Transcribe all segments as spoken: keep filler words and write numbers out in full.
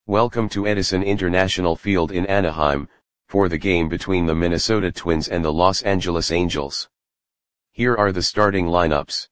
Welcome to Edison International Field in Anaheim, for the game between the Minnesota Twins and the Los Angeles Angels. Here are the starting lineups.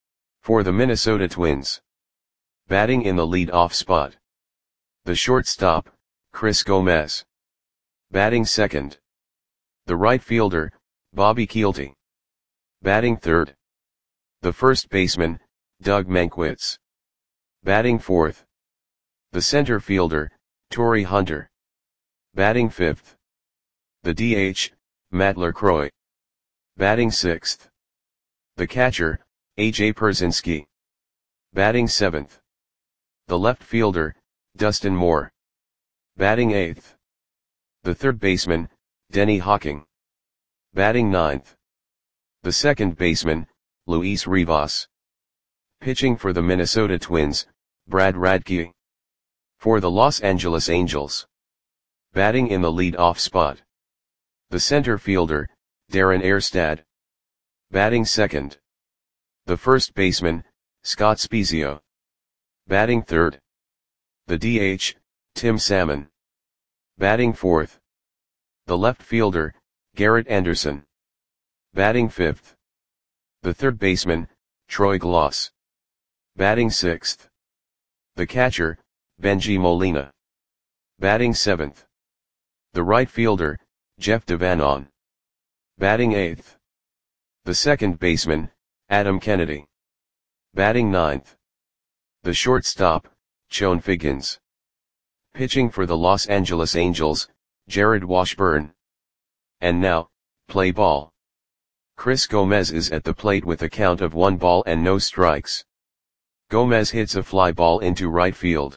For the Minnesota Twins. Batting in the lead-off spot. The shortstop, Chris Gomez. Batting second. The right fielder, Bobby Kielty. Batting third. The first baseman, Doug Mankiewicz. Batting fourth. The center fielder, Torii Hunter. Batting fifth. The D H, Matt LaCroix. Batting sixth. The catcher, A J Pierzynski. Batting seventh. The left fielder, Dustin Moore. Batting eighth. The third baseman, Denny Hawking. Batting ninth. The second baseman, Luis Rivas. Pitching for the Minnesota Twins, Brad Radke. For the Los Angeles Angels. Batting in the lead-off spot. The center fielder, Darren Erstad. Batting second. The first baseman, Scott Spiezio. Batting third. The D H, Tim Salmon. Batting fourth. The left fielder, Garrett Anderson. Batting fifth. The third baseman, Troy Glaus. Batting sixth. The catcher, Bengie Molina. Batting seventh. The right fielder, Jeff Devanon. Batting eighth. The second baseman, Adam Kennedy. Batting ninth. The shortstop, Chone Figgins. Pitching for the Los Angeles Angels, Jared Washburn. And now, play ball. Chris Gomez is at the plate with a count of one ball and no strikes. Gomez hits a fly ball into right field.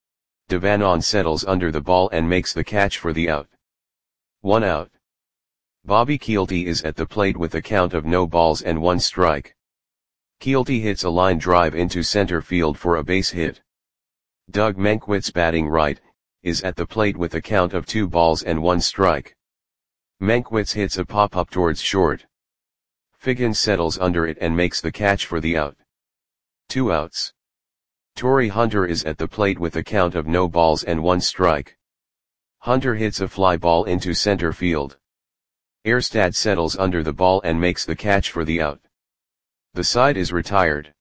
Devanon settles under the ball and makes the catch for the out. One out. Bobby Kielty is at the plate with a count of no balls and one strike. Kielty hits a line drive into center field for a base hit. Doug Mankiewicz, batting right, is at the plate with a count of two balls and one strike. Mankiewicz hits a pop-up towards short. Figgins settles under it and makes the catch for the out. Two outs. Torii Hunter is at the plate with a count of no balls and one strike. Hunter hits a fly ball into center field. Erstad settles under the ball and makes the catch for the out. The side is retired.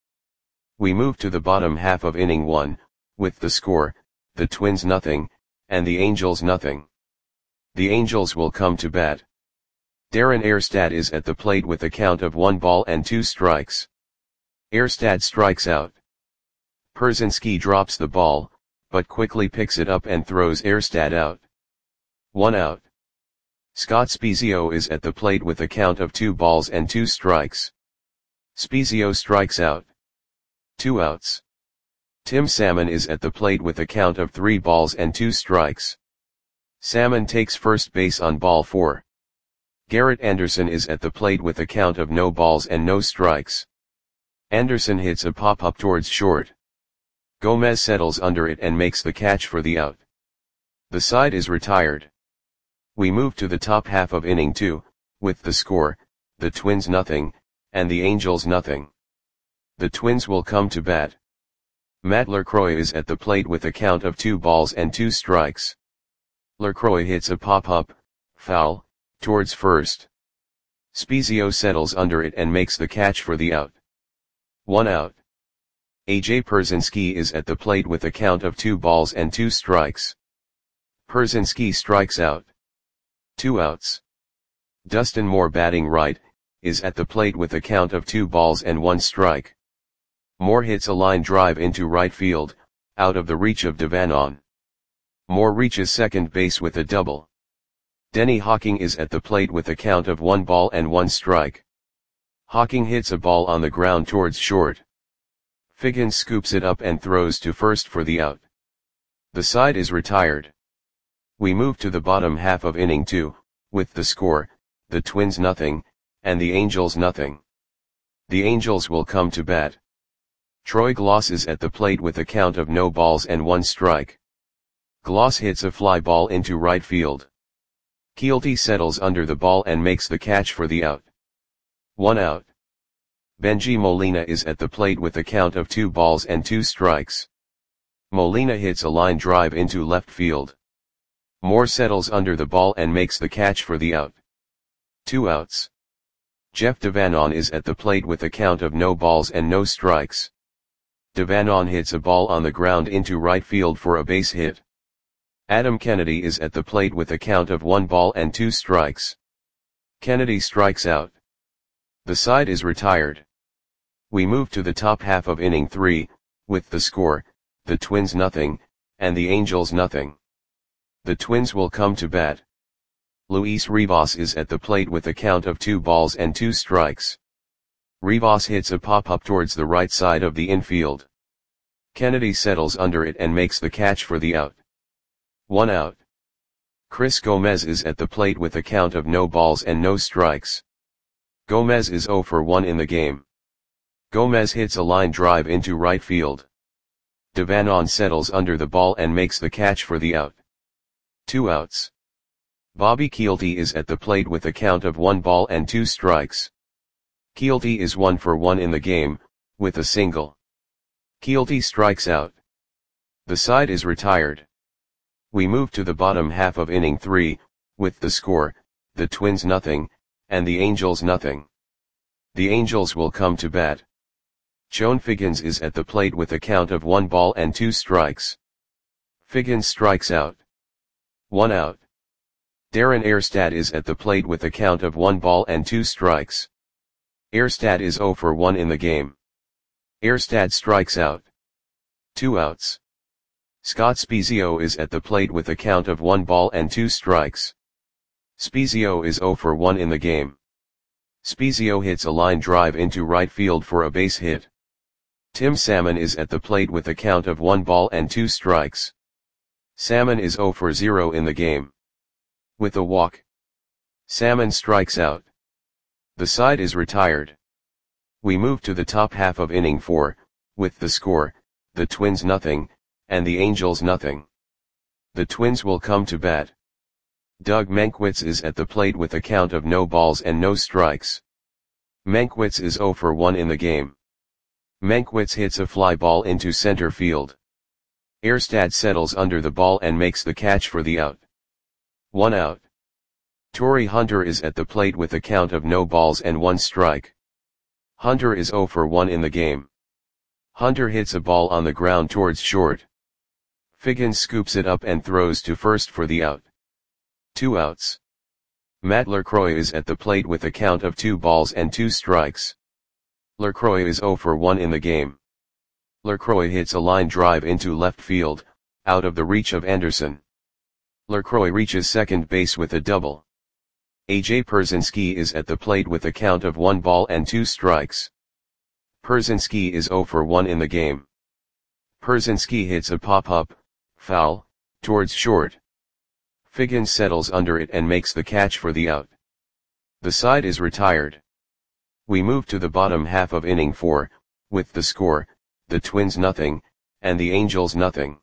We move to the bottom half of inning one, with the score, the Twins nothing, and the Angels nothing. The Angels will come to bat. Darren Erstad is at the plate with a count of one ball and two strikes. Erstad strikes out. Pierzynski drops the ball, but quickly picks it up and throws Erstad out. One out. Scott Spiezio is at the plate with a count of two balls and two strikes. Spiezio strikes out. Two outs. Tim Salmon is at the plate with a count of three balls and two strikes. Salmon takes first base on ball four. Garrett Anderson is at the plate with a count of no balls and no strikes. Anderson hits a pop-up towards short. Gomez settles under it and makes the catch for the out. The side is retired. We move to the top half of inning two, with the score, the Twins nothing, and the Angels nothing. The Twins will come to bat. Matt LaCroix is at the plate with a count of two balls and two strikes. LaCroix hits a pop-up, foul, towards first. Spiezio settles under it and makes the catch for the out. One out. A J Pierzynski is at the plate with a count of two balls and two strikes. Pierzynski strikes out. Two outs. Dustin Moore, batting right, is at the plate with a count of two balls and one strike. Moore hits a line drive into right field, out of the reach of Devanon. Moore reaches second base with a double. Denny Hawking is at the plate with a count of one ball and one strike. Hawking hits a ball on the ground towards short. Figgins scoops it up and throws to first for the out. The side is retired. We move to the bottom half of inning two, with the score, the Twins nothing, and the Angels nothing. The Angels will come to bat. Troy Glaus is at the plate with a count of no balls and one strike. Glaus hits a fly ball into right field. Kielty settles under the ball and makes the catch for the out. One out. Bengie Molina is at the plate with a count of two balls and two strikes. Molina hits a line drive into left field. Moore settles under the ball and makes the catch for the out. Two outs. Jeff Devanon is at the plate with a count of no balls and no strikes. Devanon hits a ball on the ground into right field for a base hit. Adam Kennedy is at the plate with a count of one ball and two strikes. Kennedy strikes out. The side is retired. We move to the top half of inning three, with the score, the Twins nothing, and the Angels nothing. The Twins will come to bat. Luis Rivas is at the plate with a count of two balls and two strikes. Rivas hits a pop-up towards the right side of the infield. Kennedy settles under it and makes the catch for the out. One out. Chris Gomez is at the plate with a count of no balls and no strikes. Gomez is oh for one in the game. Gomez hits a line drive into right field. Devanon settles under the ball and makes the catch for the out. Two outs. Bobby Kielty is at the plate with a count of one ball and two strikes. Kielty is one for one in the game, with a single. Kielty strikes out. The side is retired. We move to the bottom half of inning three, with the score, the Twins nothing, and the Angels nothing. The Angels will come to bat. Chone Figgins is at the plate with a count of one ball and two strikes. Figgins strikes out. One out. Darren Erstad is at the plate with a count of one ball and two strikes. Erstad is oh for one in the game. Erstad strikes out. Two outs. Scott Spiezio is at the plate with a count of one ball and two strikes. Spiezio is oh for one in the game. Spiezio hits a line drive into right field for a base hit. Tim Salmon is at the plate with a count of one ball and two strikes. Salmon is oh for zero in the game. With a walk, Salmon strikes out. The side is retired. We move to the top half of inning four, with the score, the Twins nothing, and the Angels nothing. The Twins will come to bat. Doug Mankiewicz is at the plate with a count of no balls and no strikes. Mankiewicz is oh for one in the game. Mankiewicz hits a fly ball into center field. Erstad settles under the ball and makes the catch for the out. One out. Torrey Hunter is at the plate with a count of no balls and one strike. Hunter is oh for one in the game. Hunter hits a ball on the ground towards short. Figgins scoops it up and throws to first for the out. Two outs. Matt LaCroix is at the plate with a count of two balls and two strikes. LaCroix is oh for one in the game. LaCroix hits a line drive into left field, out of the reach of Anderson. LaCroix reaches second base with a double. A J Pierzynski is at the plate with a count of one ball and two strikes. Pierzynski is oh for one in the game. Pierzynski hits a pop-up, foul, towards short. Figgins settles under it and makes the catch for the out. The side is retired. We move to the bottom half of inning four, with the score, the Twins nothing, and the Angels nothing.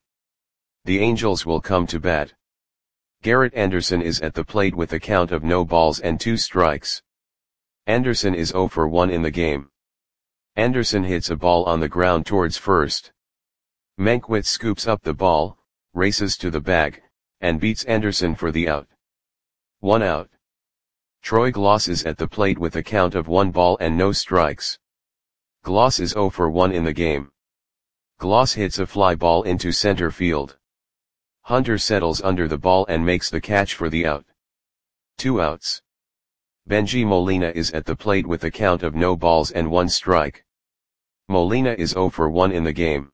The Angels will come to bat. Garrett Anderson is at the plate with a count of no balls and two strikes. Anderson is oh for one in the game. Anderson hits a ball on the ground towards first. Mankiewicz scoops up the ball, races to the bag, and beats Anderson for the out. One out. Troy Gloss is at the plate with a count of one ball and no strikes. Gloss is oh for one in the game. Gloss hits a fly ball into center field. Hunter settles under the ball and makes the catch for the out. Two outs. Benji Molina is at the plate with a count of no balls and one strike. Molina is oh for one in the game.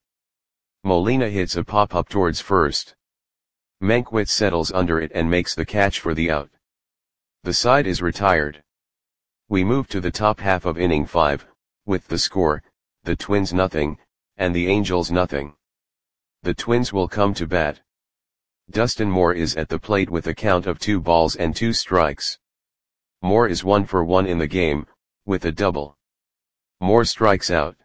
Molina hits a pop-up towards first. Mankiewicz settles under it and makes the catch for the out. The side is retired. We move to the top half of inning five, with the score, the Twins nothing, and the Angels nothing. The Twins will come to bat. Dustin Moore is at the plate with a count of two balls and two strikes. Moore is one for one in the game, with a double. Moore strikes out.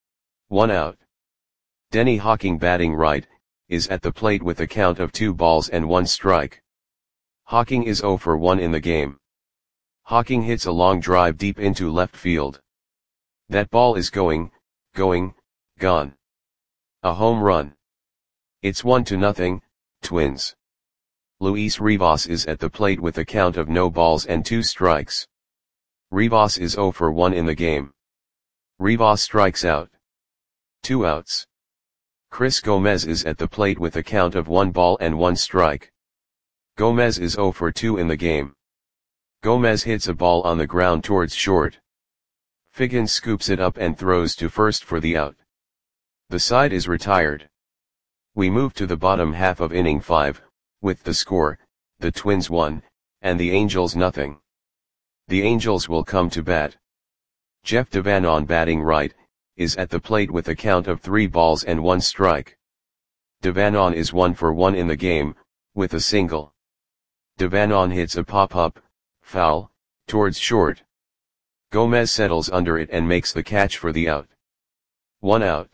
One out. Denny Hawking, batting right, is at the plate with a count of two balls and one strike. Hawking is oh for one in the game. Hawking hits a long drive deep into left field. That ball is going, going, gone. A home run. It's one to nothing, Twins. Luis Rivas is at the plate with a count of no balls and two strikes. Rivas is zero for one in the game. Rivas strikes out. Two outs. Chris Gomez is at the plate with a count of one ball and one strike. Gomez is zero for two in the game. Gomez hits a ball on the ground towards short. Figgins scoops it up and throws to first for the out. The side is retired. We move to the bottom half of inning five, with the score, the Twins one, and the Angels nothing. The Angels will come to bat. Jeff Devanon, batting right, is at the plate with a count of three balls and one strike. Devanon is one for one in the game, with a single. Devanon hits a pop-up, foul, towards short. Gomez settles under it and makes the catch for the out. One out.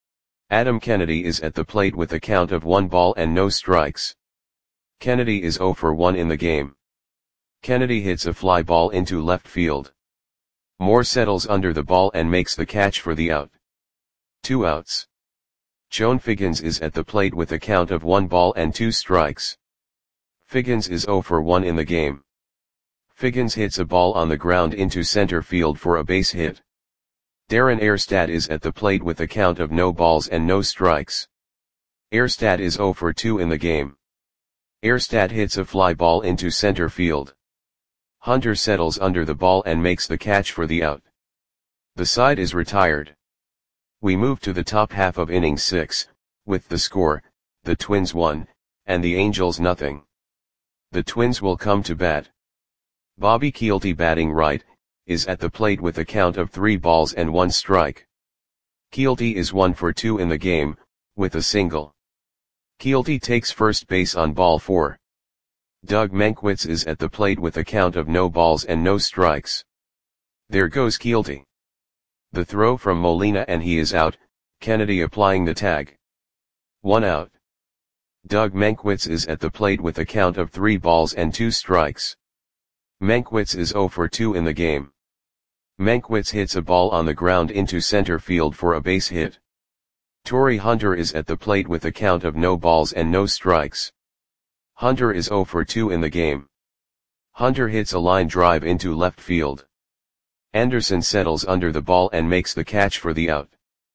Adam Kennedy is at the plate with a count of one ball and no strikes. Kennedy is zero for one in the game. Kennedy hits a fly ball into left field. Moore settles under the ball and makes the catch for the out. Two outs. Chone Figgins is at the plate with a count of one ball and two strikes. Figgins is zero for one in the game. Figgins hits a ball on the ground into center field for a base hit. Darren Erstad is at the plate with a count of no balls and no strikes. Erstad is zero for two in the game. Erstad hits a fly ball into center field. Hunter settles under the ball and makes the catch for the out. The side is retired. We move to the top half of inning six, with the score, the Twins one, and the Angels nothing. The Twins will come to bat. Bobby Kielty, batting right, is at the plate with a count of three balls and one strike. Kielty is one for two in the game, with a single. Kielty takes first base on ball four. Doug Mankiewicz is at the plate with a count of no balls and no strikes. There goes Kielty. The throw from Molina and he is out, Kennedy applying the tag. One out. Doug Mankiewicz is at the plate with a count of three balls and two strikes. Mankiewicz is zero for two in the game. Mankiewicz hits a ball on the ground into center field for a base hit. Torii Hunter is at the plate with a count of no balls and no strikes. Hunter is zero for two in the game. Hunter hits a line drive into left field. Anderson settles under the ball and makes the catch for the out.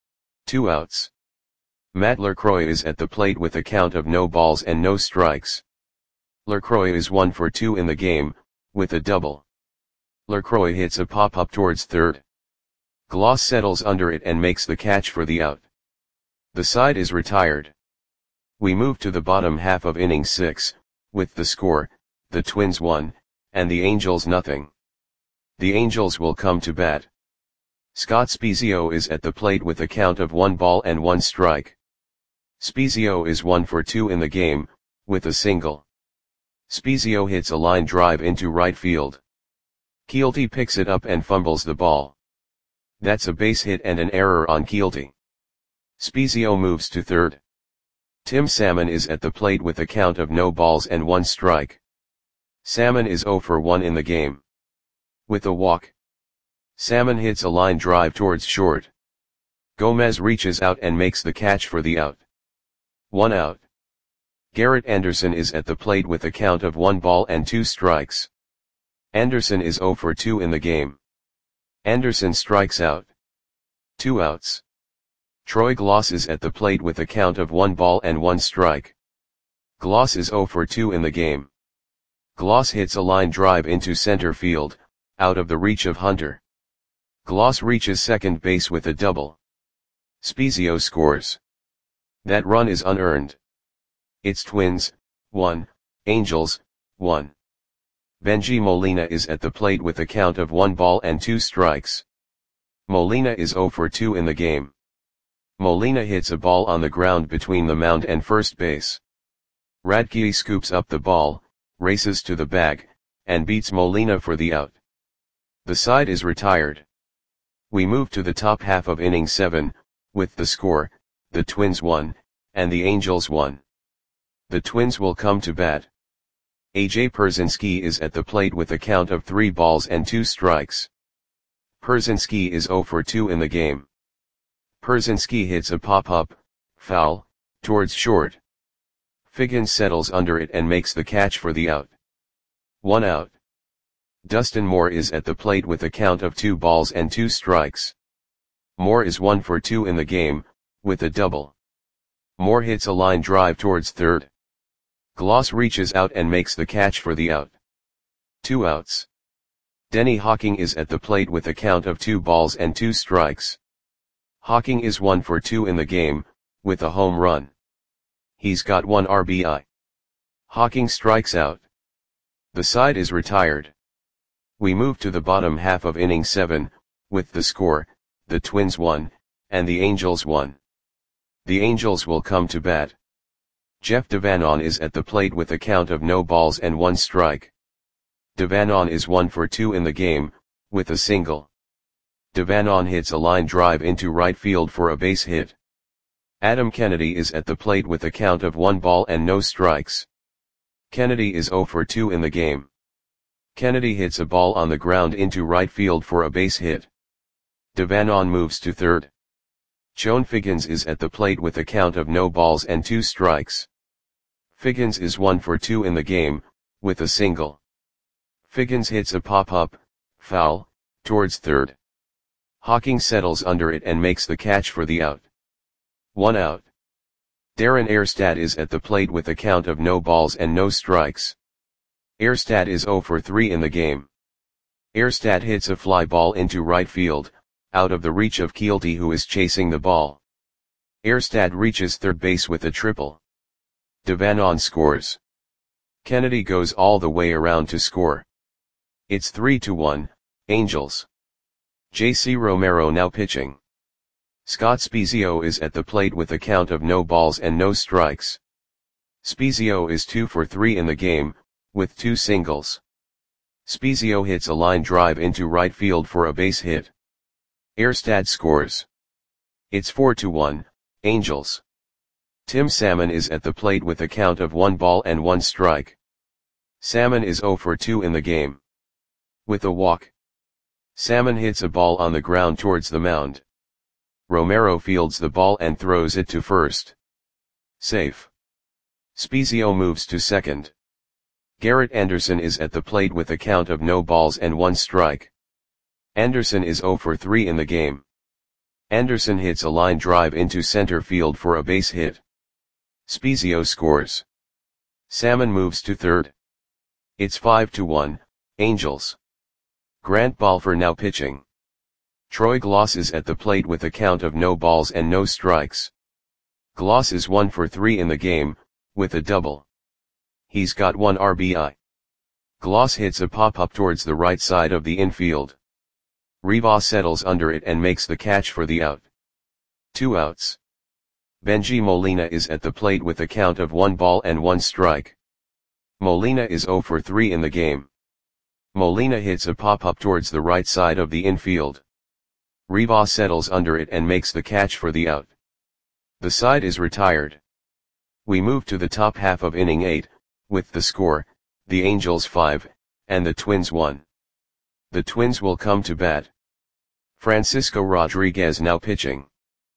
Two outs. Matt LaCroix is at the plate with a count of no balls and no strikes. LaCroix is one for two in the game, with a double. LaCroix hits a pop-up towards third. Gloss settles under it and makes the catch for the out. The side is retired. We move to the bottom half of inning six, with the score, the Twins one, and the Angels nothing. The Angels will come to bat. Scott Spiezio is at the plate with a count of one ball and one strike. Spiezio is one for two in the game, with a single. Spiezio hits a line drive into right field. Kielty picks it up and fumbles the ball. That's a base hit and an error on Kielty. Spiezio moves to third. Tim Salmon is at the plate with a count of no balls and one strike. Salmon is zero for one in the game. With a walk. Salmon hits a line drive towards short. Gomez reaches out and makes the catch for the out. One out. Garrett Anderson is at the plate with a count of one ball and two strikes. Anderson is zero for two in the game. Anderson strikes out. Two outs. Troy Gloss is at the plate with a count of one ball and one strike. Gloss is zero for two in the game. Gloss hits a line drive into center field, out of the reach of Hunter. Gloss reaches second base with a double. Spiezio scores. That run is unearned. It's Twins, one, Angels, one. Benji Molina is at the plate with a count of one ball and two strikes. Molina is zero for two in the game. Molina hits a ball on the ground between the mound and first base. Radke scoops up the ball, races to the bag, and beats Molina for the out. The side is retired. We move to the top half of inning seven, with the score, the Twins one, and the Angels one. The Twins will come to bat. A J Pierzynski is at the plate with a count of three balls and two strikes. Pierzynski is zero for two in the game. Pierzynski hits a pop-up, foul, towards short. Figgins settles under it and makes the catch for the out. One out. Dustin Moore is at the plate with a count of two balls and two strikes. Moore is one for two in the game, with a double. Moore hits a line drive towards third. Gloss reaches out and makes the catch for the out. Two outs. Denny Hawking is at the plate with a count of two balls and two strikes. Hawking is one for two in the game, with a home run. He's got one R B I. Hawking strikes out. The side is retired. We move to the bottom half of inning seven, with the score, the Twins won, and the Angels won. The Angels will come to bat. Jeff Devanon is at the plate with a count of no balls and one strike. Devanon is one for two in the game, with a single. Devanon hits a line drive into right field for a base hit. Adam Kennedy is at the plate with a count of one ball and no strikes. Kennedy is zero for two in the game. Kennedy hits a ball on the ground into right field for a base hit. Devanon moves to third. Chone Figgins is at the plate with a count of no balls and two strikes. Figgins is one for two in the game, with a single. Figgins hits a pop-up, foul, towards third. Hawking settles under it and makes the catch for the out. One out. Darren Erstad is at the plate with a count of no balls and no strikes. Erstad is zero for three in the game. Erstad hits a fly ball into right field, out of the reach of Keelty, who is chasing the ball. Erstad reaches third base with a triple. Devanon scores. Kennedy goes all the way around to score. It's three to one, Angels. J C Romero now pitching. Scott Spiezio is at the plate with a count of no balls and no strikes. Spiezio is two for three in the game, with two singles. Spiezio hits a line drive into right field for a base hit. Erstad scores. It's four to one, Angels. Tim Salmon is at the plate with a count of one ball and one strike. Salmon is zero for two in the game. With a walk. Salmon hits a ball on the ground towards the mound. Romero fields the ball and throws it to first. Safe. Spiezio moves to second. Garrett Anderson is at the plate with a count of no balls and one strike. Anderson is zero for three in the game. Anderson hits a line drive into center field for a base hit. Spiezio scores. Salmon moves to third. It's five to one, Angels. Grant Balfour now pitching. Troy Gloss is at the plate with a count of no balls and no strikes. Gloss is one for three in the game, with a double. He's got one R B I. Gloss hits a pop-up towards the right side of the infield. Rivas settles under it and makes the catch for the out. Two outs. Benji Molina is at the plate with a count of one ball and one strike. Molina is zero for three in the game. Molina hits a pop-up towards the right side of the infield. Rivas settles under it and makes the catch for the out. The side is retired. We move to the top half of inning eight, with the score, the Angels five, and the Twins one. The Twins will come to bat. Francisco Rodriguez now pitching.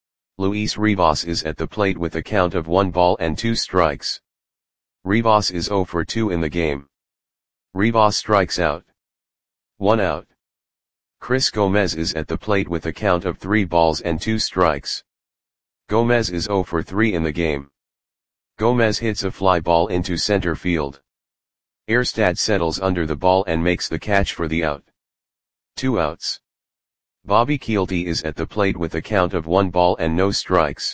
Luis Rivas is at the plate with a count of one ball and two strikes. Rivas is zero for two in the game. Rivas strikes out. One out. Chris Gomez is at the plate with a count of three balls and two strikes. Gomez is zero for three in the game. Gomez hits a fly ball into center field. Erstad settles under the ball and makes the catch for the out. Two outs. Bobby Keelty is at the plate with a count of one ball and no strikes.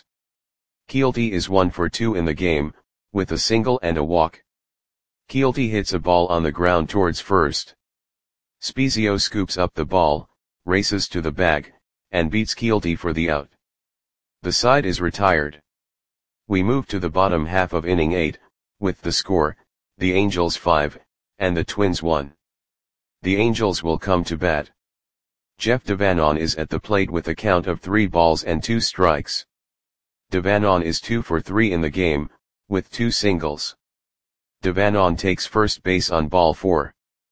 Keelty is one for two in the game, with a single and a walk. Keelty hits a ball on the ground towards first. Spiezio scoops up the ball, races to the bag, and beats Keelty for the out. The side is retired. We move to the bottom half of inning eight, with the score, the Angels five, and the Twins one. The Angels will come to bat. Jeff Devanon is at the plate with a count of three balls and two strikes. Devanon is two for three in the game, with two singles. Devanon takes first base on ball four.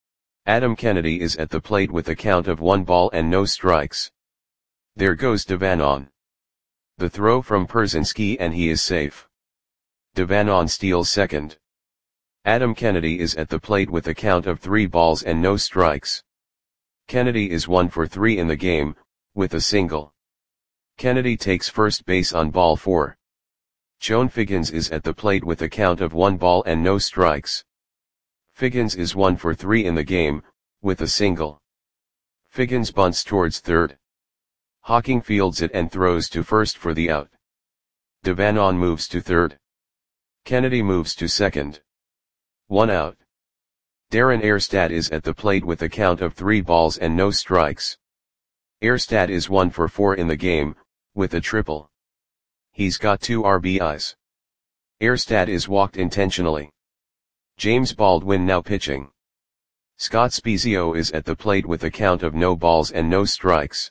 Adam Kennedy is at the plate with a count of one ball and no strikes. There goes Devanon. The throw from Pierzynski and he is safe. Devanon steals second. Adam Kennedy is at the plate with a count of three balls and no strikes. Kennedy is one for three in the game, with a single. Kennedy takes first base on ball four. Joan Figgins is at the plate with a count of one ball and no strikes. Figgins is one for three in the game, with a single. Figgins bunts towards third. Hawking fields it and throws to first for the out. Devanon moves to third. Kennedy moves to second. One out. Darren Erstad is at the plate with a count of three balls and no strikes. Erstad is one for four in the game, with a triple. He's got two R B Is. Erstad is walked intentionally. James Baldwin now pitching. Scott Spiezio is at the plate with a count of no balls and no strikes.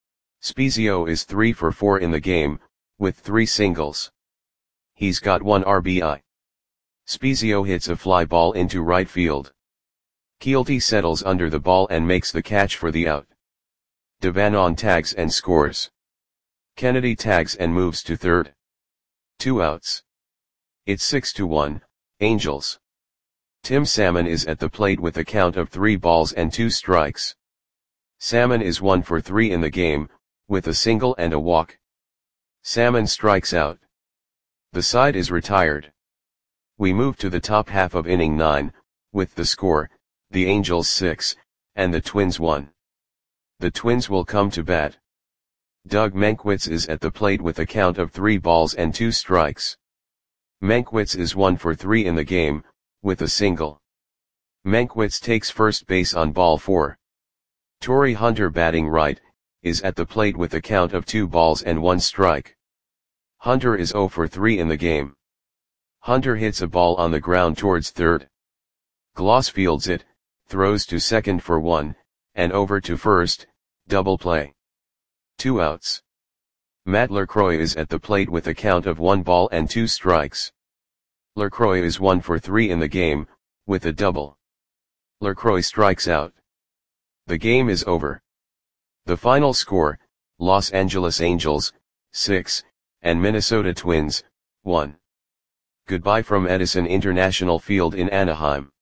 Spiezio is three for four in the game, with three singles. He's got one R B I. Spiezio hits a fly ball into right field. Keelty settles under the ball and makes the catch for the out. Devanon tags and scores. Kennedy tags and moves to third. Two outs. It's six to one, Angels. Tim Salmon is at the plate with a count of three balls and two strikes. Salmon is one for three in the game, with a single and a walk. Salmon strikes out. The side is retired. We move to the top half of inning nine, with the score, the Angels six, and the Twins one. The Twins will come to bat. Doug Mankiewicz is at the plate with a count of three balls and two strikes. Mankiewicz is one for three in the game, with a single. Mankiewicz takes first base on ball four. Torii Hunter, batting right, is at the plate with a count of two balls and one strike. Hunter is zero for three in the game. Hunter hits a ball on the ground towards third. Gloss fields it, throws to second for one, and over to first, double play. Two outs. Matt LaCroix is at the plate with a count of one ball and two strikes. LaCroix is one for three in the game, with a double. LaCroix strikes out. The game is over. The final score, Los Angeles Angels, six, and Minnesota Twins, one. Goodbye from Edison International Field in Anaheim.